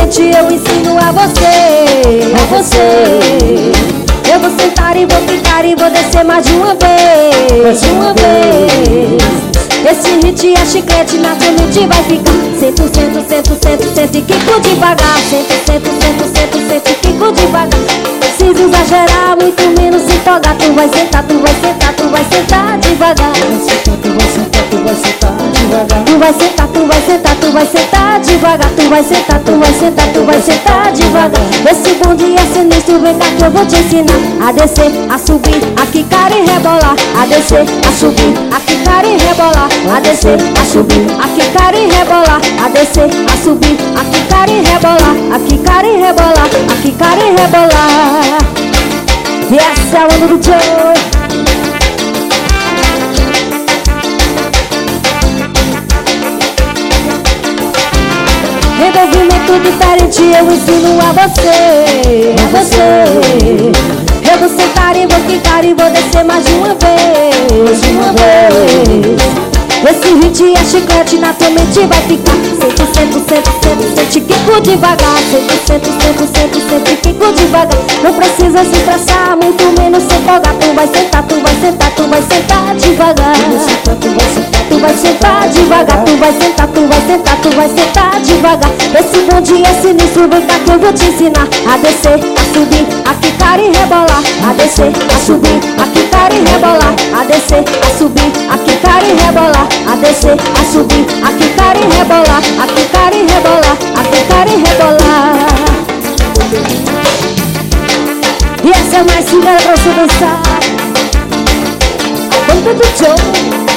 diferente eu ensino a você. A você. Eu vou sentar e vou ficar e vou descer mais de uma vez. Uma vez. Esse hit é chiclete, na tua mente vai ficar. Sento, sento, sento, sento, sento e quico devagar. Sento, sento, sento, sento, sento e quico devagar. Precisa exagerar, muito menos se empolgar. Tu vai sentar, tu vai sentar, tu vai sentar devagar. Tu vai sentar, tu vai sentar, tu vai sentar devagar. Tu vai sentar, tu vai sentar, tu vai sentar devagar. Tu vai sentar, tu vai sentar, tu vai sentar devagar. Esse bonde é sinistro, vem cá que eu vou te ensinar a descer, a subir, a quicar e rebolar. A descer, a subir, a quicar e rebolar. A descer, a subir, a quicar e rebolar. A descer, a subir, a quicar e rebolar. A quicar e rebolar, a quicar e rebolar. E essa é a onda do Joe. Em movimento diferente eu ensino a você. A você. Eu vou sentar e vou quicar e vou descer mais de uma vez. Uma vez. Esse hit é chiclete, na tua mente vai ficar. Sento, sento, sento, sento, sente, quico devagar. Sento, sento, sento, sento, sente, quico devagar. Não precisa se estressar, muito menos se empolgar. Tu vai sentar, tu vai sentar, tu vai sentar devagar. Tu vai sentar devagar. Tu vai sentar, tu vai sentar, tu vai sentar devagar. Esse bonde é sinistro, vem cá que eu vou te ensinar a descer, a subir, a quicar e rebolar. A descer, a subir, a quicar e rebolar. A descer, a subir, a quicar e rebolar. A descer, a subir, a quicar e rebolar. A quicar e rebolar, a quicar e rebolar. E essa é mais cigana pra você dançar. A banda do Joe.